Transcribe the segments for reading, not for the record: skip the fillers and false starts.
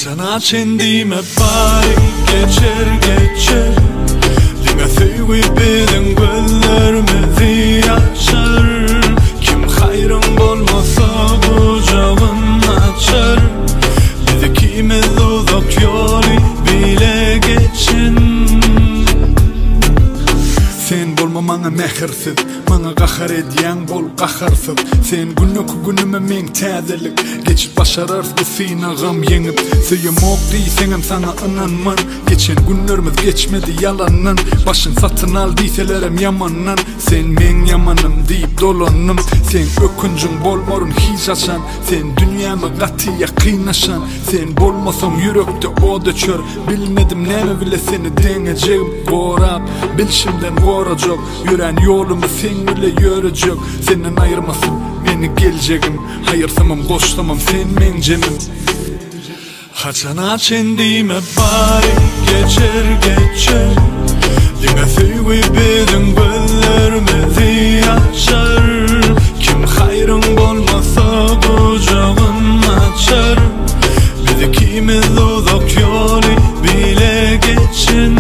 Haçana çendime bari geçer Dime thöyü beden göllerime açar Kim hayrın bolmasa kucağın açar Bizi kime uzak yolu bile geçin Sen bolma mana mehirsiz Mana qahar ediyen bol qaharsız Sen günüme men təzelik Geçip başarars bu sina gam yenip Sıyım ok deysenem sana inanman Geçen günlerimiz geçmedi yalanın Başın satın al deyselerem yamanın Sen men yamanım deyip dolanım Sen öküncün bolmorun hiç açan Sen dünyamı qatiya qıynaşan Sen bolmasam yürekte o da çör Bilmedim neme bile seni deneceğim Qorab bilşimden qoracak Yüren yolumu sen bile yürüyecek Senin ayırmasın beni geleceğim Hayırsamam koştamam sen mencemim Haçana çendime bari geçer Dime thöyü beden göllerime açar Kim hayrın bolmasa kucağın açar Bizi kimiz uzak yolu bile geçin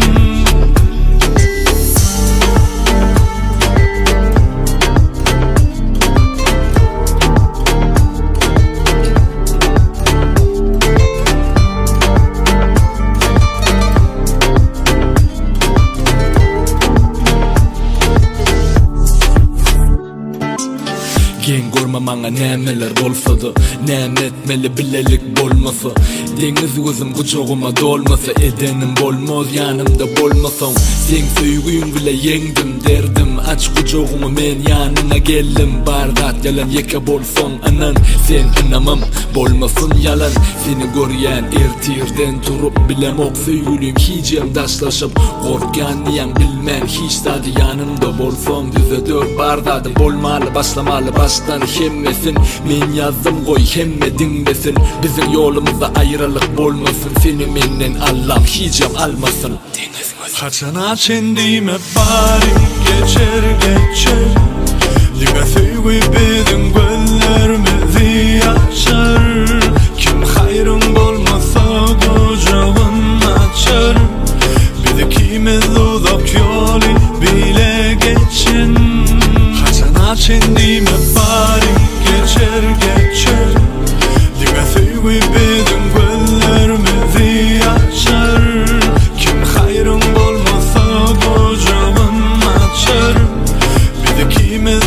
Gen görme mana nemeler bolsadı Nem etmeli bilelik bolmasa Deniz gözüm kucağıma dolmasa Edenim bolmaz yanımda bolmasam Sen söygüyün bile yengdim derdim Aç kucağımı men yanına geldim Bardat yalan yeke bolsan anan Sen inamam bolmasın yalan Seni göryen ertirden turup bilemok Söygülüyüm hicem daşlaşıp Korkan niyem bilmen hiç tadı yanımda bolsam Düze dört bardadı bolmalı başlamalı baştan hemmesin Men yazdım koy hemme dinlesin Bizim yolumuzda ayrılık bolmasın Seni menden Allah'ım hicam almasın Haçana çendime bari geçer Dime thöyü beden göllerime açar Kim hayrın bolmasa kucağın açar Bizi kimiz uzak yolu bile geçin Haçana çendime bari geçer Dime thöyü beden göllerime açar Kim hayrın bolmasa kucağın açar Bizi kimiz